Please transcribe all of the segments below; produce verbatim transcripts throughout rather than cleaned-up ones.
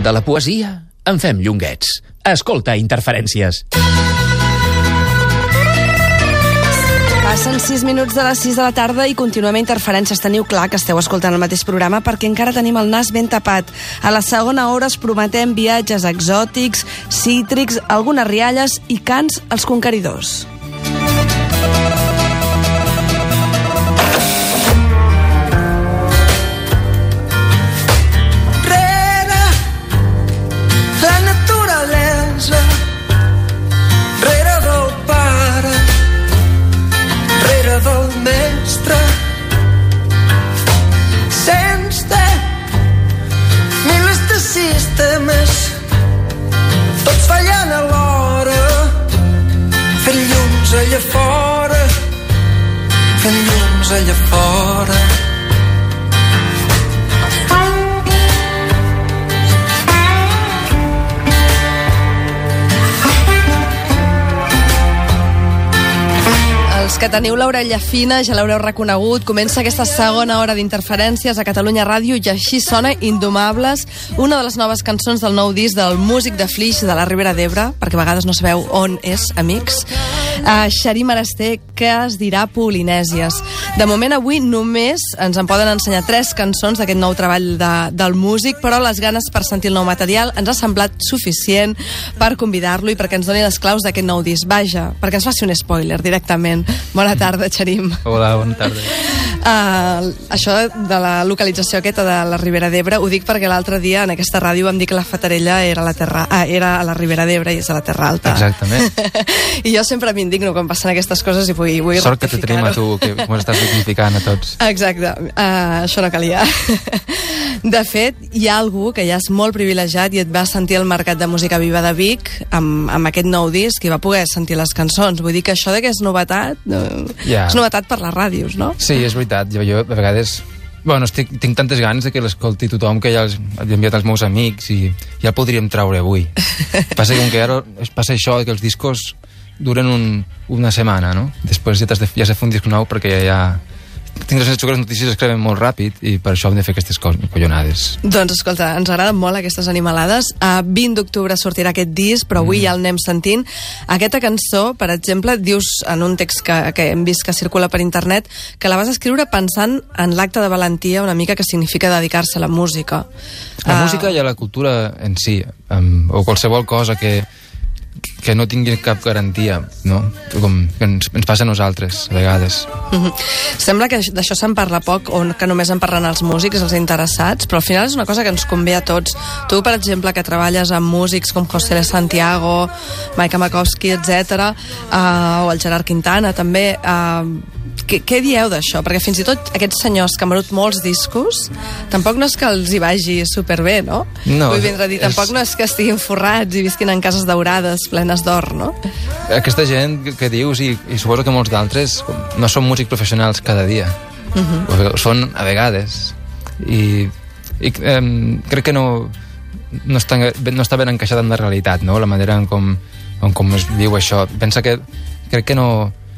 De la poesia en fem llonguets. Escolta Interferències. Passen sis minuts de les sis de la tarda i continuem a Interferències. Teniu clar que esteu escoltant el mateix programa perquè encara tenim el nas ben tapat. A la segona hora us prometem viatges exòtics, cítrics, algunes rialles i cants als conqueridors. Tots fallant alhora, fent llums allà fora, fent llums allà fora. Els que teniu l'orella fina ja l'haureu reconegut. Comença aquesta segona hora d'Interferències a Catalunya Ràdio i així sona Indomables, una de les noves cançons del nou disc del músic de Flix de la Ribera d'Ebre, perquè a vegades no sabeu on és, amics. Uh, Xarim Araster, que es dirà Polinèsies. De moment avui només ens en poden ensenyar tres cançons d'aquest nou treball de, del músic, però les ganes per sentir el nou material ens ha semblat suficient per convidar-lo i perquè ens doni les claus d'aquest nou disc. Vaja, perquè ens faci un spoiler directament. Bona tarda, Xarim. Hola, bona tarda. Uh, això de la localització aquesta de la Ribera d'Ebre ho dic perquè l'altre dia en aquesta ràdio vam dir que la Fatarella era a la, terra, ah, era a la Ribera d'Ebre i és a la Terra Alta. Exactament. I jo sempre m'indigno quan passen aquestes coses i vull, vull Sort que te tenim a tu, que m'ho estàs significant a tots. Exacte, uh, això no calia. De fet, hi ha algú que ja és molt privilegiat i et va sentir al Mercat de Música Viva de Vic amb, amb aquest nou disc i va poder sentir les cançons. Vull dir que això de que és novetat, no, yeah. és novetat per les ràdios, no? Sí, és veritat. Jo, jo a vegades... Bueno, estic, tinc tantes ganes de que l'escolti tothom que ja els he enviat als meus amics i ja el podríem traure avui. Passa que, que ara passa això, que els discos duren un, una setmana, no? Després ja, de, ja s'ha fet un disc nou perquè ja... ja tinc la sensació que les notícies es creuen molt ràpid i per això hem de fer aquestes collonades. Doncs escolta, ens agraden molt aquestes animalades. A vint d'octubre sortirà aquest disc, però avui mm. ja el anem sentint. Aquesta cançó, per exemple, dius en un text que, que hem vist que circula per internet que la vas escriure pensant en l'acte de valentia una mica que significa dedicar-se a la música. La uh... música i a la cultura en si, um, o qualsevol cosa que que no tingui cap garantia, no? Com que ens, ens passa a nosaltres, a vegades. Mm-hmm. Sembla que d'això se'n parla poc, o que només en parlen els músics, els interessats, però al final és una cosa que ens convé a tots. Tu, per exemple, que treballes amb músics com José L. Santiago, Maika Makowski, etcètera, uh, o el Gerard Quintana, també... Uh, Què, què dieu d'això? Perquè fins i tot aquests senyors que han venut molts discos tampoc no és que els hi vagi superbé, no? No. Vull vindre a dir, tampoc és... no és que estiguin forrats i visquin en cases daurades plenes d'or, no? Aquesta gent que, que dius, i, i suposo que molts d'altres, no són músics professionals cada dia. Uh-huh. Són a vegades. I, i eh, crec que no, no, està, no està ben encaixada en la realitat, no? La manera en com, en com es diu això. Pensa que crec que no...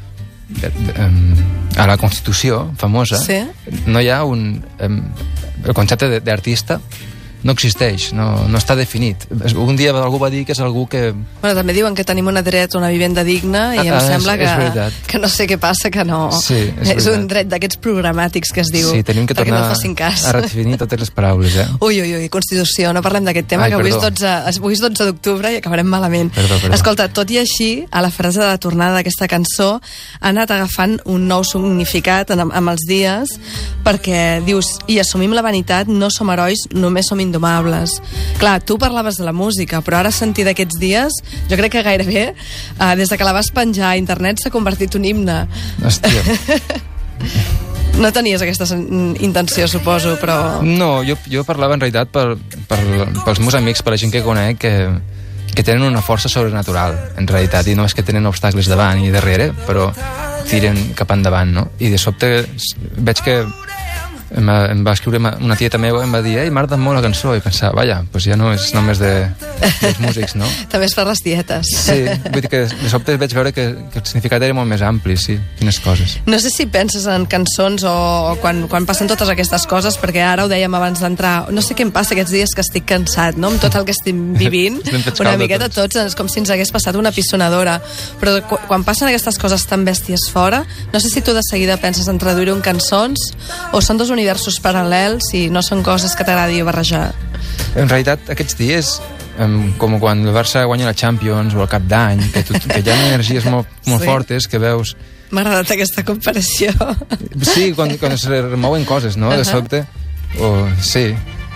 a la Constitució famosa sí? no hi ha un el concepte d'artista no existeix, no, no està definit. Un dia algú va dir que és algú que... Bueno, també diuen que tenim un dret a una vivenda digna i em ah, sembla és, que, és que no sé què passa, que no... Sí, és, és un dret d'aquests programàtics que es diu, sí, tenim que tornar no facin cas. A redefinir totes les paraules, eh? Ui, ui, ui, Constitució, no parlem d'aquest tema, Ai, que avui és, perdó. dotze, avui és dotze d'octubre i acabarem malament. Perdó, perdó. Escolta, tot i així, a la frase de la tornada d'aquesta cançó ha anat agafant un nou significat amb, amb els dies, perquè dius, i assumim la vanitat, no som herois, només som indomables. Clar, tu parlaves de la música, però ara sentir d'aquests dies, jo crec que gairebé, uh, des de que la vas penjar a internet, s'ha convertit un himne. Hòstia. No tenies aquesta intenció, suposo, però... No, jo, jo parlava en realitat per, per, pels meus amics, per la gent que conec, que, que tenen una força sobrenatural, en realitat, i no és que tenen obstacles davant i darrere, però tiren cap endavant, no? I de sobte veig que em va, em va escriure una tieta meva, em va dir, ei, m'ha agradat molt la cançó, i pensava, vaja, pues ja no és només de, dels músics, no? També és per les tietes. Sí, vull dir que de sobte vaig veure que, que el significat era molt més ampli, sí, quines coses. No sé si penses en cançons o quan, quan passen totes aquestes coses, perquè ara ho dèiem abans d'entrar, no sé què em passa aquests dies que estic cansat, no? Amb tot el que estic vivint, una miqueta tots. tots, és com si ens hagués passat una pissonadora, però qu quan passen aquestes coses tan bèsties fora, no sé si tu de seguida penses en traduir-ho en cançons o són dos universos paral·lels i no són coses que t'agradi barrejar. En realitat, aquests dies, com quan el Barça guanya la Champions o el cap d'any, que, que hi ha energies molt, molt sí. fortes que veus... M'ha agradat aquesta comparació. Sí, quan, quan es remouen coses, no?, de sobte. O, sí.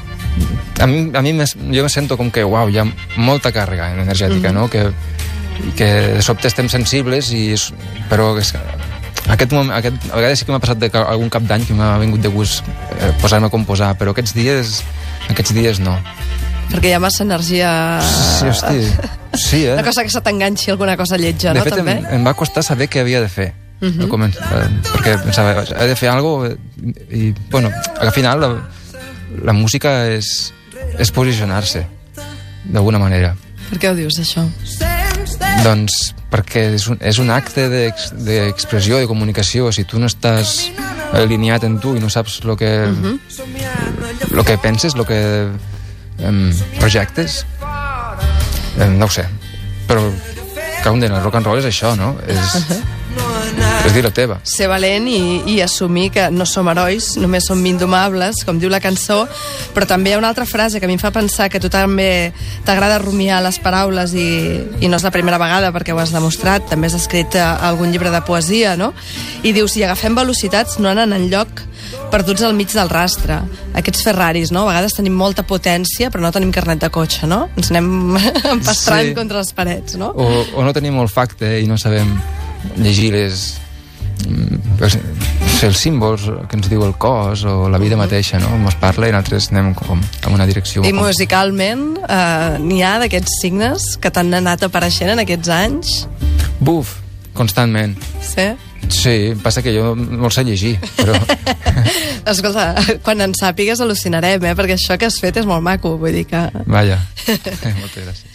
A mi, a mi jo me sento com que, uau, hi ha molta càrrega energètica, mm-hmm. no?, que, que de sobte estem sensibles, i és, però és, aquest moment, aquest, a vegades sí que m'ha passat de algun cap d'any que m'ha vingut de gust eh, posar-me a composar, però aquests dies aquests dies no. Perquè hi ha massa energia... Sí, hosti, sí, eh? Una cosa que se t'enganxi alguna cosa lletja, de no? fet, També? Em, em va costar saber què havia de fer. Uh-huh. Començ, eh, perquè pensava, he de fer alguna cosa, i, bueno, al final la, la música és, és posicionar-se, d'alguna manera. Per què ho dius, això? Doncs perquè és un, és un acte d'expressió, de comunicació. Si tu no estàs alineat en tu i no saps el que, uh-huh. lo que penses, el que um, projectes, um, no ho sé. Però, com deien, el rock and roll és això, no? És... Uh-huh. És dir la teva. Ser valent i, i assumir que no som herois, només som indomables, com diu la cançó, però també hi ha una altra frase que a mi em fa pensar que tu també t'agrada rumiar les paraules i, i no és la primera vegada perquè ho has demostrat, també has escrit algun llibre de poesia, no? I dius, si agafem velocitats no anen enlloc perduts al mig del rastre. Aquests Ferraris, no? A vegades tenim molta potència però no tenim carnet de cotxe, no? Ens anem empastrant sí. contra les parets, no? O, o no tenim olfacte i no sabem llegir les els símbols que ens diu el cos o la vida mateixa, no? Ens parla i nosaltres anem com en una direcció. I musicalment eh, n'hi ha d'aquests signes que t'han anat apareixent en aquests anys? Buf, constantment. Sí? Sí, passa que jo no el sé llegir, però... Escolta, quan en sàpigues al·lucinarem, eh? Perquè això que has fet és molt maco, vull dir que... Vaja, moltes gràcies.